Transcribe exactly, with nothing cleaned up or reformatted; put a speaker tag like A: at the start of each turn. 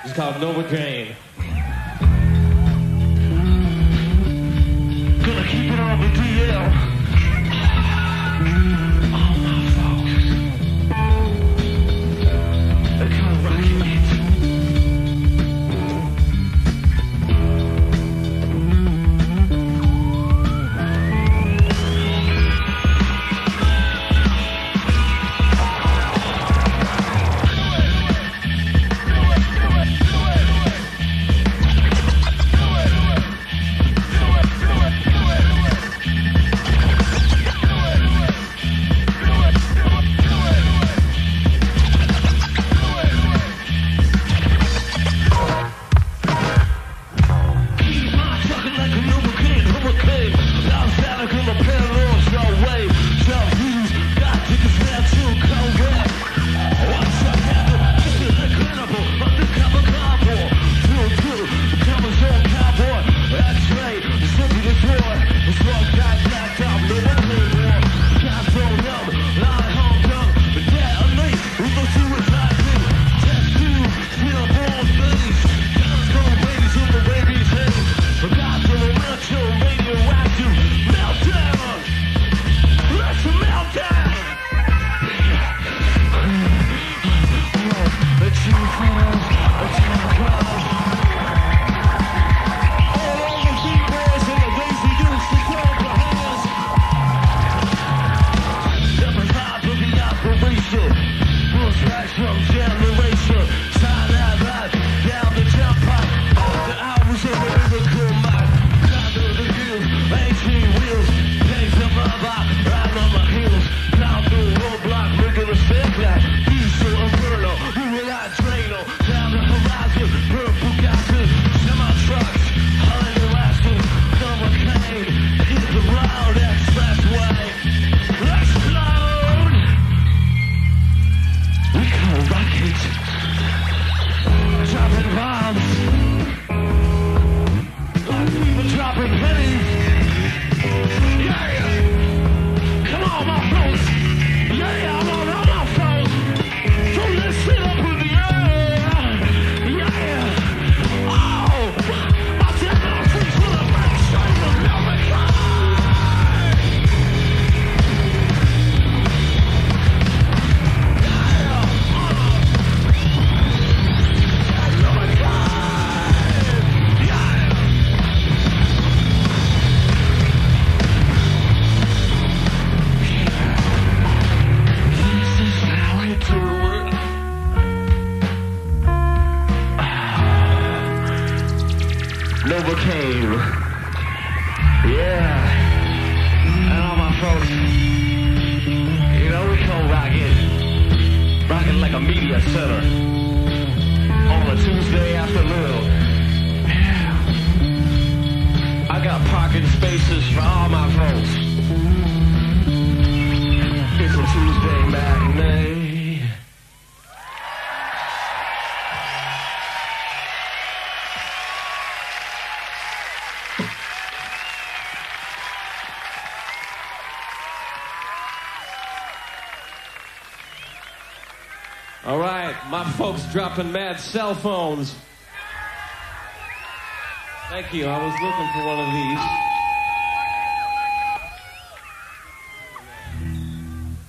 A: It's called Novocaine.
B: Gonna keep it on the D L. All my folks. They're kind of rocking it. Novocaine. Yeah. And all my folks, you know, we come rockin', rockin' like a media center on a Tuesday afternoon. Yeah. I got parking spaces for all my folks. It's a Tuesday matinee.
A: All right, my folks dropping mad cell phones. Thank you. I was looking for one of these.